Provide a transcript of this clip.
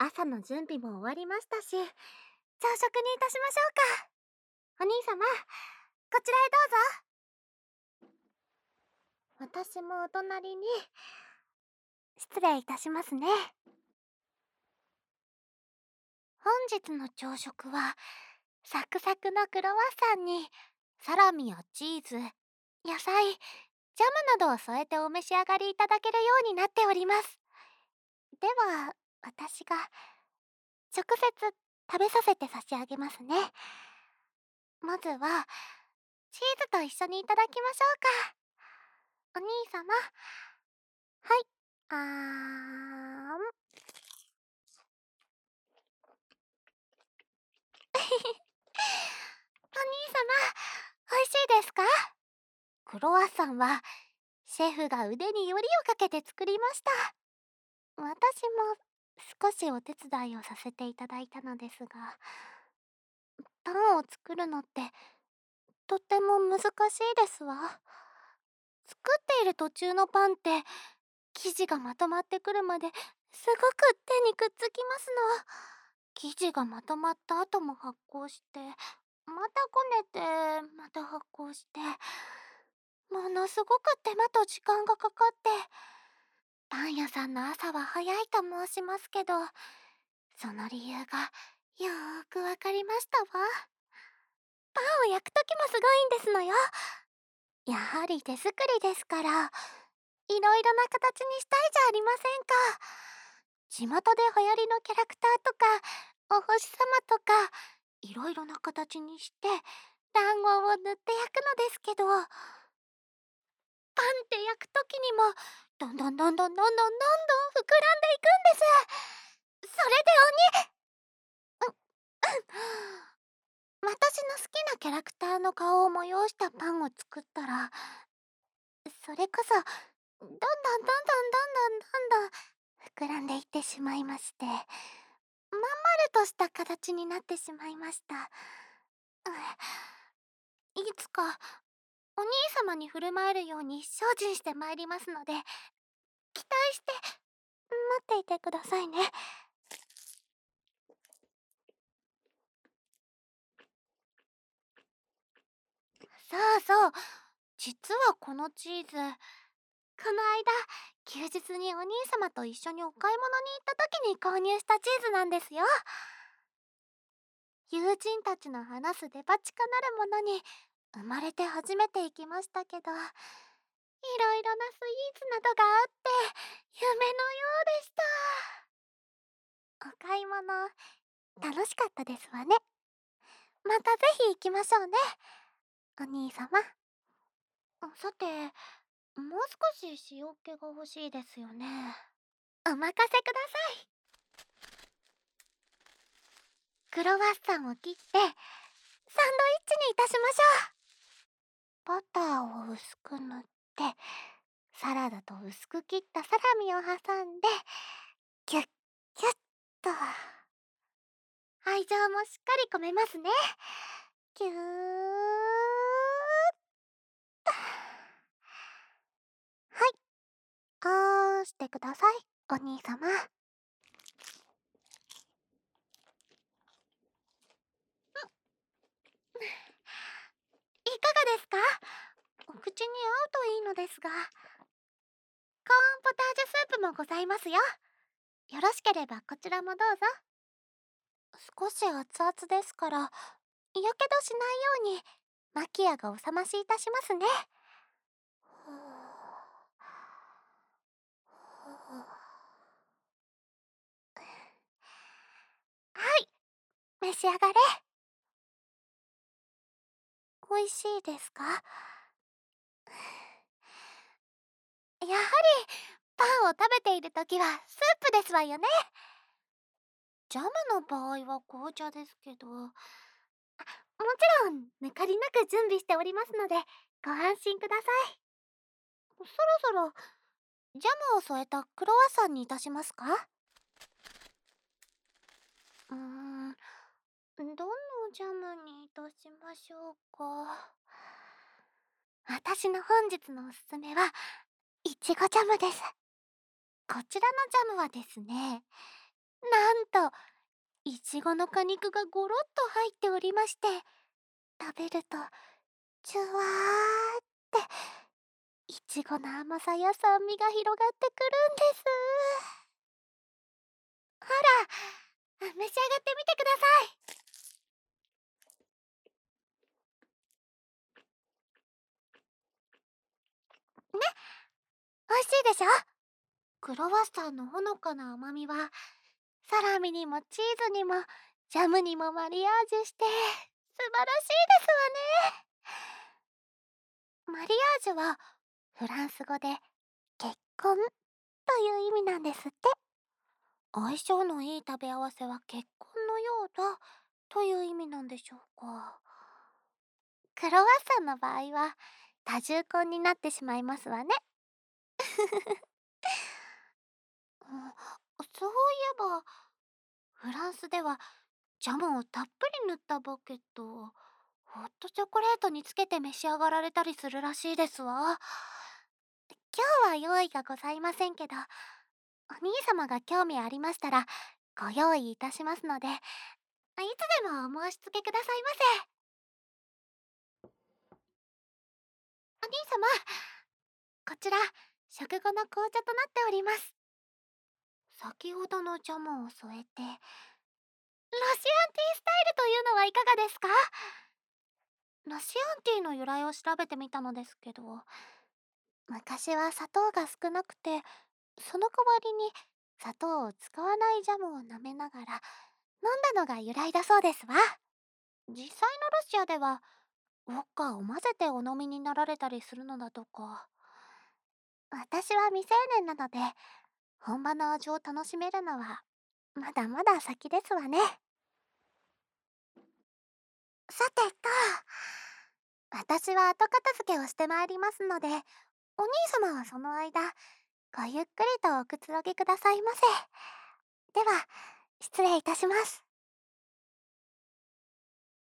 朝の準備も終わりましたし、朝食にいたしましょうか。お兄様、こちらへどうぞ。私もお隣に。失礼いたしますね。本日の朝食は、サクサクのクロワッサンに、サラミやチーズ、野菜、ジャムなどを添えてお召し上がりいただけるようになっております。では、私が、直接食べさせて差し上げますね。まずは、チーズと一緒にいただきましょうか。お兄様。はい。あーん。お兄様、美味しいですか？クロワッサンは、シェフが腕によりをかけて作りました。私も少しお手伝いをさせていただいたのですが、パンを作るのってとっても難しいですわ。作っている途中のパンって生地がまとまってくるまですごく手にくっつきますの。生地がまとまった後も発酵して、またこねて、また発酵して、ものすごく手間と時間がかかって、パン屋さんの朝は早いと申しますけど、その理由がよーくわかりましたわ。パンを焼くときもすごいんですのよ。やはり手作りですから、いろいろな形にしたいじゃありませんか。巷で流行りのキャラクターとか、お星様とか、いろいろな形にして、団子を塗って焼くのですけど、パンって焼くときにも、どんどんどんどんどんどんどんどん膨らんでいくんです。それで私の好きなキャラクターの顔を催したパンを作ったら、それこそ、どんどんどんどんどんどんどんどん膨らんでいってしまいまして、まん丸とした形になってしまいました。いつか、お兄様に振る舞えるように精進してまいりますので、期待して待っていてくださいね。そうそう、実はこのチーズ、この間、休日にお兄様と一緒にお買い物に行った時に購入したチーズなんですよ。友人たちの話すデパ地下なるものに生まれて初めて行きましたけど、いろいろなスイーツなどがあって夢のようでした。お買い物楽しかったですわね。またぜひ行きましょうね、お兄様。さて、もう少し塩気が欲しいですよね。お任せください。クロワッサンを切ってサンドイッチにいたしましょう。バターを薄く塗って、サラダと薄く切ったサラミを挟んで、キュッキュッと。愛情もしっかり込めますね。キューッ。はい、あーしてください、お兄様。いかがですか？お口に合うといいのですが。コーンポタージュスープもございますよ。よろしければこちらもどうぞ。少し熱々ですから、やけどしないように、マキアがおさましいたしますね。はい、召し上がれ。美味しいですか？やはり、パンを食べているときはスープですわよね。ジャムの場合は紅茶ですけど、もちろん抜かりなく準備しておりますので、ご安心ください。そろそろジャムを添えたクロワッサンにいたしますか？どのジャムにいたしましょうか。私の本日のおすすめはいちごジャムです。こちらのジャムはですね、 なんといちごの果肉がゴロッと入っておりまして、食べるとジュワーっていちごの甘さや酸味が広がってくるんです。ほら、召し上がってみてください。ね、美味しいでしょ。クロワッサンのほのかな甘みはサラミにもチーズにもジャムにもマリアージュして素晴らしいですわね。マリアージュはフランス語で結婚という意味なんですって。相性のいい食べ合わせは結婚のようだという意味なんでしょうか。クロワッサンの場合は多重婚になってしまいますわね。うん、そういえばフランスではジャムをたっぷり塗ったバゲットをホットチョコレートにつけて召し上がられたりするらしいですわ。今日は用意がございませんけど、お兄様が興味ありましたらご用意いたしますので、いつでもお申し付けくださいませ。お兄様、こちら食後の紅茶となっております。先ほどのジャムを添えてロシアンティースタイルというのはいかがですか？ロシアンティーの由来を調べてみたのですけど、昔は砂糖が少なくて、その代わりに砂糖を使わないジャムを舐めながら飲んだのが由来だそうですわ。実際のロシアではウォッカを混ぜてお飲みになられたりするのだとか。私は未成年なので本場の味を楽しめるのはまだまだ先ですわね。さてと、私は後片付けをしてまいりますので、お兄様はその間ごゆっくりとおくつろぎくださいませ。では失礼いたします。